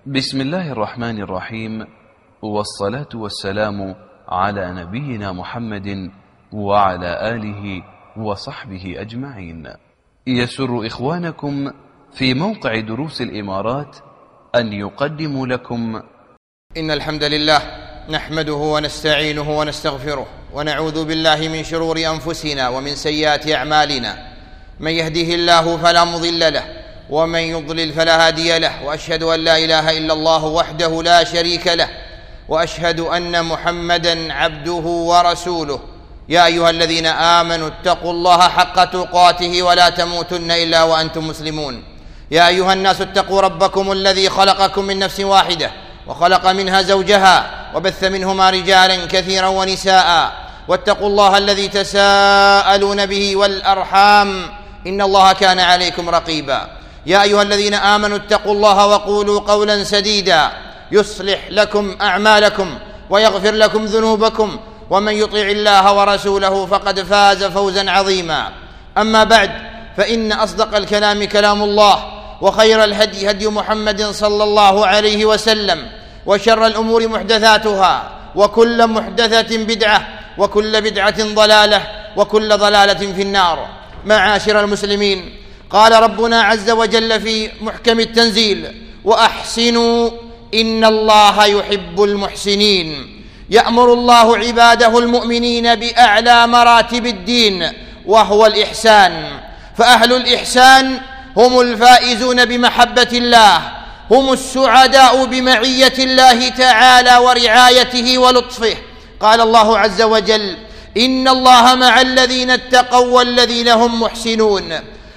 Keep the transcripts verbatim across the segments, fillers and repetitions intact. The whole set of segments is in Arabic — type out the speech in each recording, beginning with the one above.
بسم الله الرحمن الرحيم، والصلاة والسلام على نبينا محمد وعلى آله وصحبه أجمعين. يسر إخوانكم في موقع دروس الإمارات أن يقدموا لكم إن الحمد لله نحمده ونستعينه ونستغفره ونعوذ بالله من شرور أنفسنا ومن سيئات أعمالنا، من يهده الله فلا مضل له ومن يضلل فلا هادي له، وأشهد أن لا إله إلا الله وحده لا شريك له، وأشهد أن محمدًا عبده ورسوله. يا أيها الذين آمنوا اتقوا الله حق تقاته ولا تموتن إلا وأنتم مسلمون. يا أيها الناس اتقوا ربكم الذي خلقكم من نفس واحدة وخلق منها زوجها وبث منهما رجالا كثيرا ونساء، واتقوا الله الذي تساءلون به والأرحام إن الله كان عليكم رقيبا. يا أيها الذين آمنوا اتقوا الله وقولوا قولا سديدا يصلح لكم أعمالكم ويغفر لكم ذنوبكم، ومن يطع الله ورسوله فقد فاز فوزا عظيما. أما بعد، فإن أصدق الكلام كلام الله، وخير الهدي هدي محمد صلى الله عليه وسلم، وشر الأمور محدثاتها، وكل محدثة بدعة، وكل بدعة ضلالة، وكل ضلالة في النار. معاشر المسلمين، قال ربنا عز وجل في محكم التنزيل: وأحسنوا إن الله يحب المحسنين. يأمر الله عباده المؤمنين بأعلى مراتب الدين وهو الإحسان، فأهل الإحسان هم الفائزون بمحبة الله، هم السعداء بمعية الله تعالى ورعايته ولطفه. قال الله عز وجل: إن الله مع الذين اتقوا والذين هم محسنون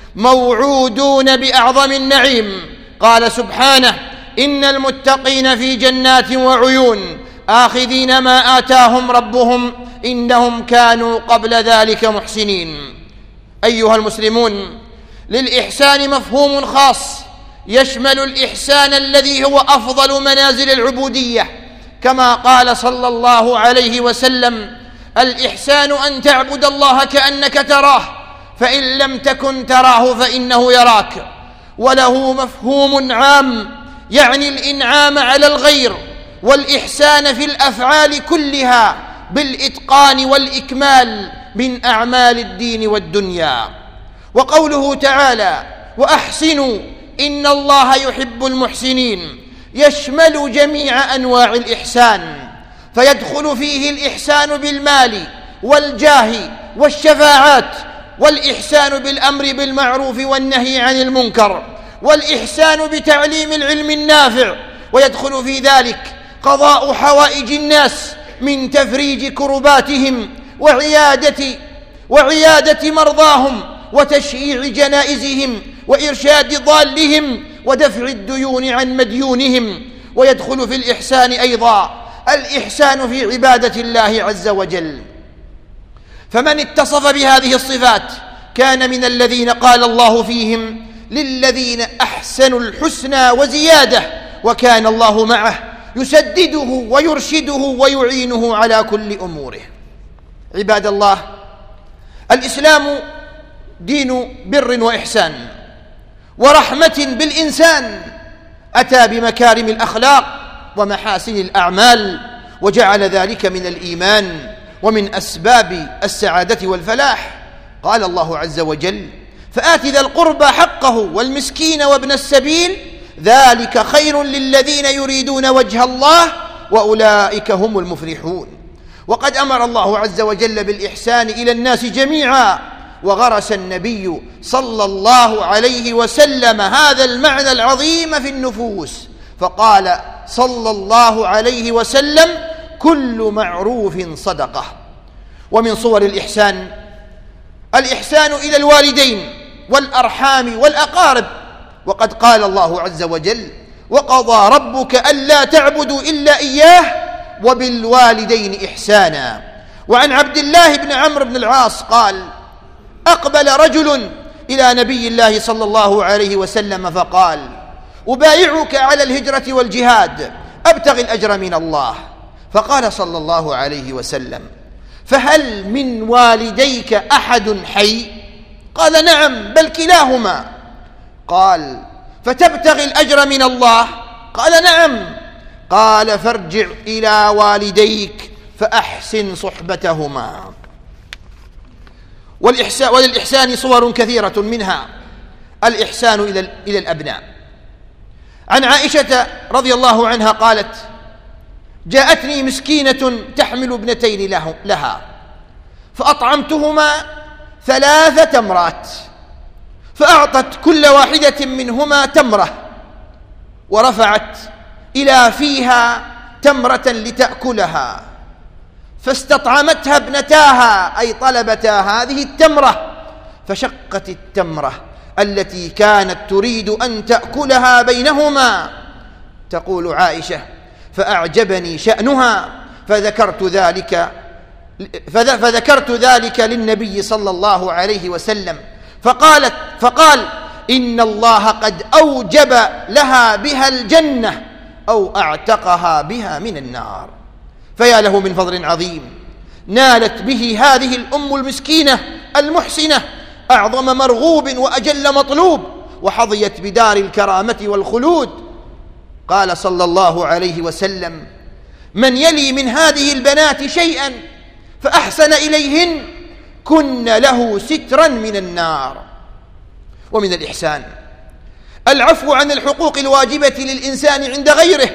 موعودون بأعظم النعيم. قال سبحانه: إن المتقين في جنات وعيون آخذين ما آتاهم ربهم إنهم كانوا قبل ذلك محسنين. أيها المسلمون، للإحسان مفهوم خاص يشمل الإحسان الذي هو أفضل منازل العبودية، كما قال صلى الله عليه وسلم: الإحسان أن تعبد الله كأنك تراه، فإن لم تكن تراه فإنه يراك. وله مفهوم عام يعني الإنعام على الغير والإحسان في الأفعال كلها بالإتقان والإكمال من أعمال الدين والدنيا. وقوله تعالى: وأحسنوا إن الله يحب المحسنين، يشمل جميع أنواع الإحسان، فيدخل فيه الإحسان بالمال والجاه والشفاعات، والإحسان بالأمر بالمعروف والنهي عن المنكر، والإحسان بتعليم العلم النافع، ويدخل في ذلك قضاء حوائج الناس من تفريج كرباتهم وعيادة وعيادة مرضاهم وتشييع جنائزهم وإرشاد ضالهم ودفع الديون عن مديونهم. ويدخل في الإحسان أيضا الإحسان في عبادة الله عز وجل، فمن اتصف بهذه الصفات كان من الذين قال الله فيهم: للذين أحسنوا الحسنى وزيادة، وكان الله معه يسدده ويرشده ويعينه على كل أموره. عباد الله، الإسلام دين بر وإحسان ورحمة بالإنسان، أتى بمكارم الأخلاق ومحاسن الأعمال، وجعل ذلك من الإيمان ومن أسباب السعادة والفلاح. قال الله عز وجل: فآت ذا القربى حقه والمسكين وابن السبيل ذلك خير للذين يريدون وجه الله وأولئك هم المفلحون. وقد أمر الله عز وجل بالإحسان إلى الناس جميعا، وغرس النبي صلى الله عليه وسلم هذا المعنى العظيم في النفوس، فقال صلى الله عليه وسلم: كل معروف صدقة. ومن صور الإحسان الإحسان إلى الوالدين والأرحام والأقارب، وقد قال الله عز وجل: وقضى ربك ألا تعبدوا إلا إياه وبالوالدين إحسانا. وعن عبد الله بن عمرو بن العاص قال: أقبل رجل إلى نبي الله صلى الله عليه وسلم فقال: أبايعك على الهجرة والجهاد أبتغي الأجر من الله. فقال صلى الله عليه وسلم: فهل من والديك أحد حي؟ قال: نعم، بل كلاهما. قال: فتبتغي الأجر من الله؟ قال نعم. قال فارجع إلى والديك فأحسن صحبتهما. والإحسان وللإحسان صور كثيرة، منها الإحسان إلى إلى الأبناء. عن عائشة رضي الله عنها قالت: جاءتني مسكينة تحمل ابنتين له لها فأطعمتهما ثلاث تمرات، فأعطت كل واحدة منهما تمرة ورفعت إلى فيها تمرة لتأكلها، فاستطعمتها ابنتاها أي طلبتا هذه التمرة، فشقت التمرة التي كانت تريد أن تأكلها بينهما. تقول عائشة: فأعجبني شأنها فذكرت ذلك فذكرت ذلك للنبي صلى الله عليه وسلم، فقالت فقال: إن الله قد أوجب لها بها الجنة أو أعتقها بها من النار. فيا له من فضل عظيم نالت به هذه الأم المسكينة المحسنة أعظم مرغوب وأجل مطلوب، وحظيت بدار الكرامة والخلود. قال صلى الله عليه وسلم: من يلي من هذه البنات شيئا فأحسن إليهن كن له سترا من النار. ومن الإحسان العفو عن الحقوق الواجبة للإنسان عند غيره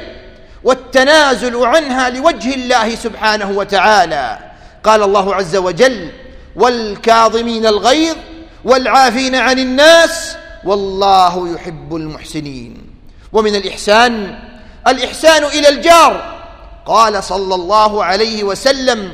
والتنازل عنها لوجه الله سبحانه وتعالى. قال الله عز وجل: والكاظمين الغيظ والعافين عن الناس والله يحب المحسنين. ومن الإحسان الإحسان إلى الجار. قال صلى الله عليه وسلم: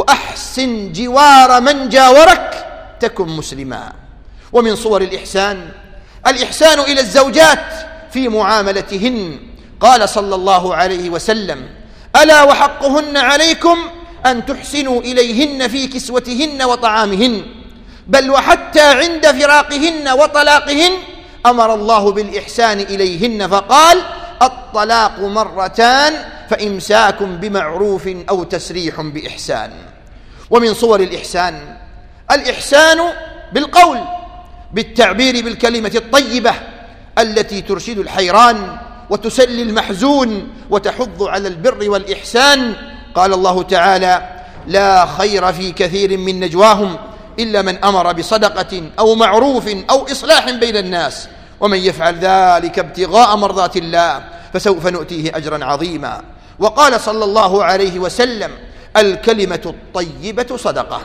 وأحسن جوار من جاورك تكن مسلما. ومن صور الإحسان الإحسان إلى الزوجات في معاملتهن. قال صلى الله عليه وسلم: ألا وحقهن عليكم أن تحسنوا إليهن في كسوتهن وطعامهن، بل وحتى عند فراقهن وطلاقهن أمر الله بالإحسان إليهن، فقال: الطلاق مرتان فإمساك بمعروف أو تسريح بإحسان. ومن صور الإحسان الإحسان بالقول، بالتعبير بالكلمة الطيبة التي ترشد الحيران وتسلي المحزون وتحض على البر والإحسان. قال الله تعالى: لا خير في كثير من نجواهم إلا من أمر بصدقة أو معروف أو إصلاح بين الناس، ومن يفعل ذلك ابتغاء مرضات الله فسوف نؤتيه أجرا عظيما. وقال صلى الله عليه وسلم: الكلمة الطيبة صدقة.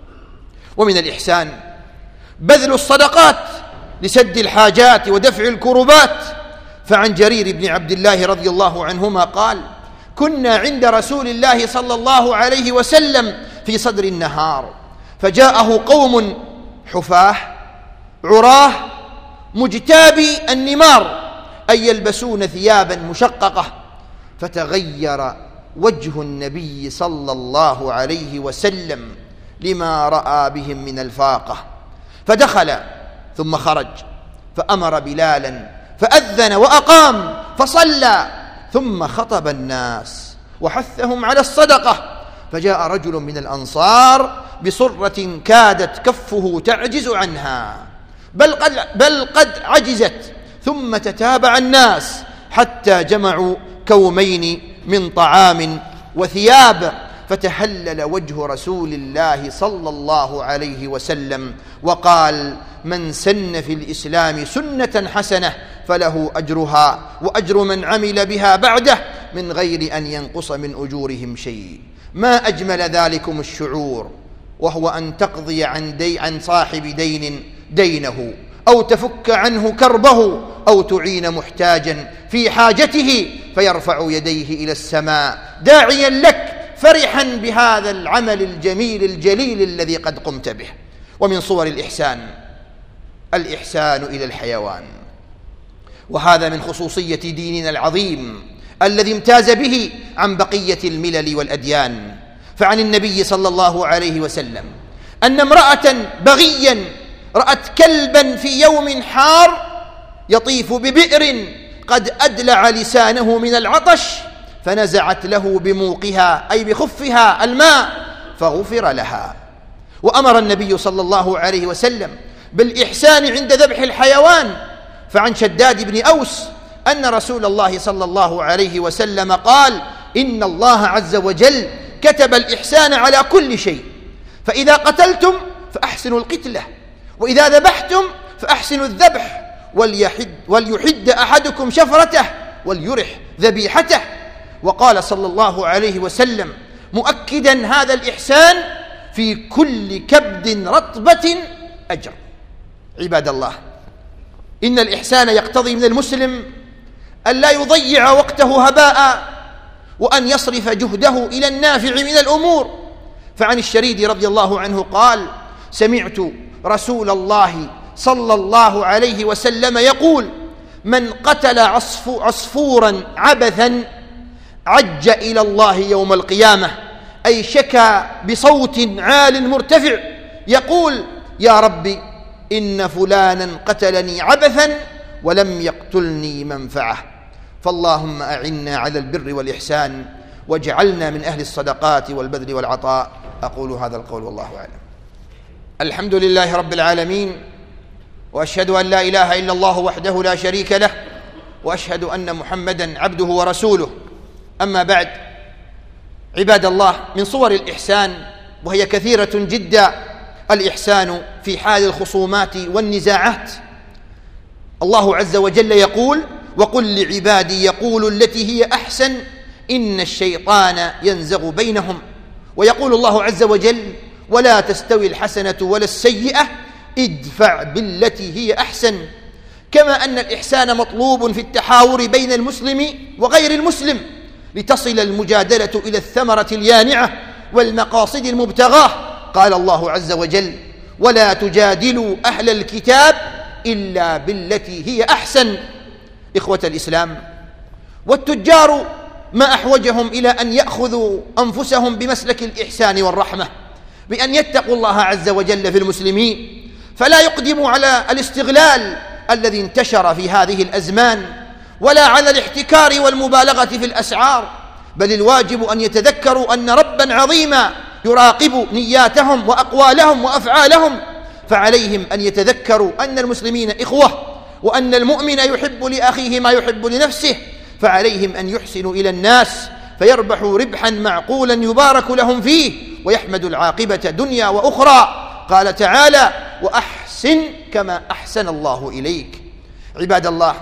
ومن الإحسان بذل الصدقات لسد الحاجات ودفع الكربات. فعن جرير بن عبد الله رضي الله عنهما قال: كنا عند رسول الله صلى الله عليه وسلم في صدر النهار، فجاءه قوم حفاة عراه مجتابي النمار، أي يلبسون ثيابا مشققة، فتغير وجه النبي صلى الله عليه وسلم لما رأى بهم من الفاقة، فدخل ثم خرج فأمر بلالا فأذن وأقام فصلى، ثم خطب الناس وحثهم على الصدقة. فجاء رجل من الأنصار بصرة كادت كفه تعجز عنها، بل قد, بل قد عجزت، ثم تتابع الناس حتى جمعوا كومين من طعام وثياب، فتهلل وجه رسول الله صلى الله عليه وسلم وقال: من سن في الإسلام سنة حسنة فله أجرها وأجر من عمل بها بعده من غير أن ينقص من أجورهم شيء. ما أجمل ذلكم الشعور، وهو أن تقضي عن, دي عن صاحب دين دينه، أو تفك عنه كربه، أو تعين محتاجا في حاجته فيرفع يديه إلى السماء داعيا لك فرحا بهذا العمل الجميل الجليل الذي قد قمت به. ومن صور الإحسان الإحسان إلى الحيوان، وهذا من خصوصية ديننا العظيم الذي امتاز به عن بقية الملل والأديان. فعن النبي صلى الله عليه وسلم أن امرأة بغيا رأت كلبا في يوم حار يطيف ببئر قد أدلع لسانه من العطش، فنزعت له بموقها أي بخفها الماء فغفر لها. وأمر النبي صلى الله عليه وسلم بالإحسان عند ذبح الحيوان. فعن شداد بن أوس أن رسول الله صلى الله عليه وسلم قال: إن الله عز وجل كتب الإحسان على كل شيء، فإذا قتلتم فأحسنوا القتلة، وإذا ذبحتم فأحسنوا الذبح، وليحد, وليحد أحدكم شفرته وليرح ذبيحته. وقال صلى الله عليه وسلم مؤكدا هذا الإحسان: في كل كبد رطبة أجر. عباد الله، إن الإحسان يقتضي من المسلم أن لا يضيع وقته هباء، وأن يصرف جهده إلى النافع من الأمور. فعن الشريد رضي الله عنه قال: سمعت رسول الله صلى الله عليه وسلم يقول: من قتل عصفو عصفورا عبثا عج إلى الله يوم القيامة، أي شكى بصوت عال مرتفع يقول: يا ربي إن فلانا قتلني عبثا ولم يقتلني منفعة. فاللهم أعنا على البر والإحسان، واجعلنا من أهل الصدقات والبذل والعطاء. أقول هذا القول والله أعلم. الحمد لله رب العالمين، وأشهد أن لا إله إلا الله وحده لا شريك له، وأشهد أن محمدا عبده ورسوله. أما بعد، عباد الله، من صور الإحسان وهي كثيرة جدا الإحسان في حال الخصومات والنزاعات. الله عز وجل يقول: وقل لعبادي يقولوا التي هي أحسن إن الشيطان ينزغ بينهم. ويقول الله عز وجل: ولا تستوي الحسنة ولا السيئة ادفع بالتي هي أحسن. كما أن الإحسان مطلوب في التحاور بين المسلم وغير المسلم لتصل المجادلة إلى الثمرة اليانعة والمقاصد المبتغاة. قال الله عز وجل: ولا تجادلوا أهل الكتاب إلا بالتي هي أحسن. إخوة الإسلام، والتجار ما أحوجهم إلى أن يأخذوا أنفسهم بمسلك الإحسان والرحمة، بأن يتقوا الله عز وجل في المسلمين، فلا يقدموا على الاستغلال الذي انتشر في هذه الأزمان، ولا على الاحتكار والمبالغة في الأسعار، بل الواجب أن يتذكروا أن ربا عظيما يراقب نياتهم وأقوالهم وأفعالهم. فعليهم أن يتذكروا أن المسلمين إخوة، وأن المؤمن يحب لأخيه ما يحب لنفسه، فعليهم أن يحسنوا إلى الناس فيربحوا ربحا معقولا يبارك لهم فيه، ويحمدوا العاقبة دنيا وأخرى. قال تعالى: وأحسن كما أحسن الله إليك. عباد الله،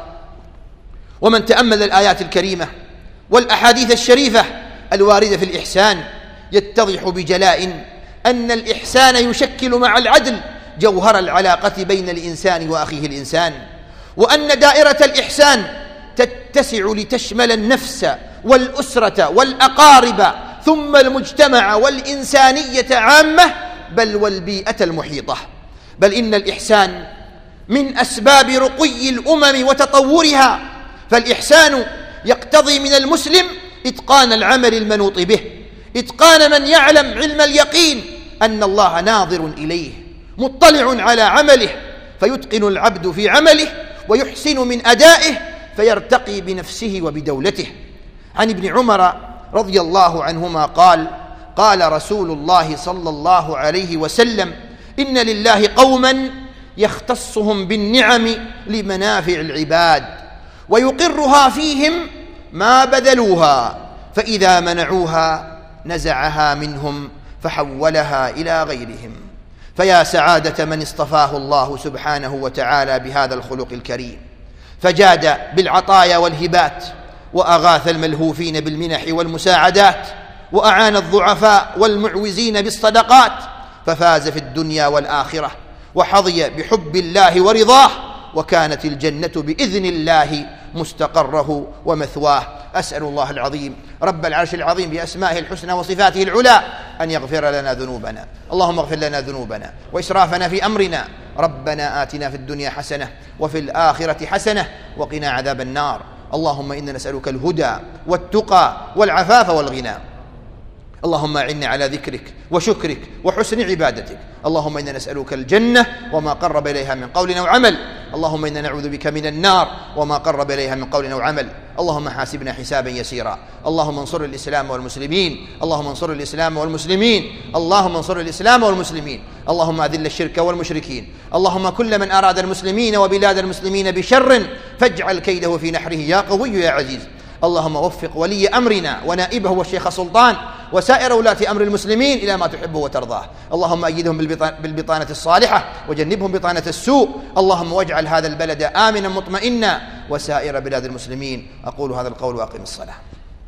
ومن تأمل الآيات الكريمة والأحاديث الشريفة الواردة في الإحسان يتضح بجلاء أن الإحسان يشكل مع العدل جوهر العلاقة بين الإنسان وأخيه الإنسان، وأن دائرة الإحسان تتسع لتشمل النفس والأسرة والأقارب ثم المجتمع والإنسانية عامة، بل والبيئة المحيطة. بل إن الإحسان من أسباب رقي الأمم وتطورها، فالإحسان يقتضي من المسلم إتقان العمل المنوط به، إتقان من يعلم علم اليقين أن الله ناظر إليه مطلع على عمله، فيتقن العبد في عمله ويحسن من أدائه فيرتقي بنفسه وبدولته. عن ابن عمر رضي الله عنهما قال: قال رسول الله صلى الله عليه وسلم: إن لله قوما يختصهم بالنعم لمنافع العباد، ويقرها فيهم ما بذلوها، فإذا منعوها نزعها منهم فحولها إلى غيرهم. فيا سعادة من اصطفاه الله سبحانه وتعالى بهذا الخلق الكريم، فجاد بالعطايا والهبات، وأغاث الملهوفين بالمنح والمساعدات، وأعان الضعفاء والمعوزين بالصدقات، ففاز في الدنيا والآخرة، وحظي بحب الله ورضاه، وكانت الجنة بإذن الله مستقره ومثواه. أسأل الله العظيم رب العرش العظيم بأسمائه الحسنى وصفاته العلى أن يغفر لنا ذنوبنا. اللهم اغفر لنا ذنوبنا وإسرافنا في أمرنا. ربنا آتنا في الدنيا حسنة وفي الآخرة حسنة وقنا عذاب النار. اللهم إنا نسألك الهدى والتقى والعفاف والغنى. اللهم أعنا على ذكرك وشكرك وحسن عبادتك. اللهم إنا نسألك الجنة وما قرب إليها من قول أو عمل. اللهم إنا نعوذ بك من النار وما قرب إليها من قول أو عمل. اللهم حاسبنا حسابا يسيرا. اللهم انصر الإسلام والمسلمين. اللهم انصر الإسلام والمسلمين. اللهم انصر الإسلام والمسلمين. اللهم أذل الشرك والمشركين. اللهم كل من أراد المسلمين وبلاد المسلمين بشر فاجعل كيده في نحره يا قوي يا عزيز. اللهم وفق ولي أمرنا ونائبه والشيخ سلطان وسائر ولاة أمر المسلمين إلى ما تحبه وترضاه. اللهم أيدهم بالبطانة الصالحة وجنبهم بطانة السوء. اللهم واجعل هذا البلد آمنا مطمئنا وسائر بلاد المسلمين. أقول هذا القول وأقم الصلاة.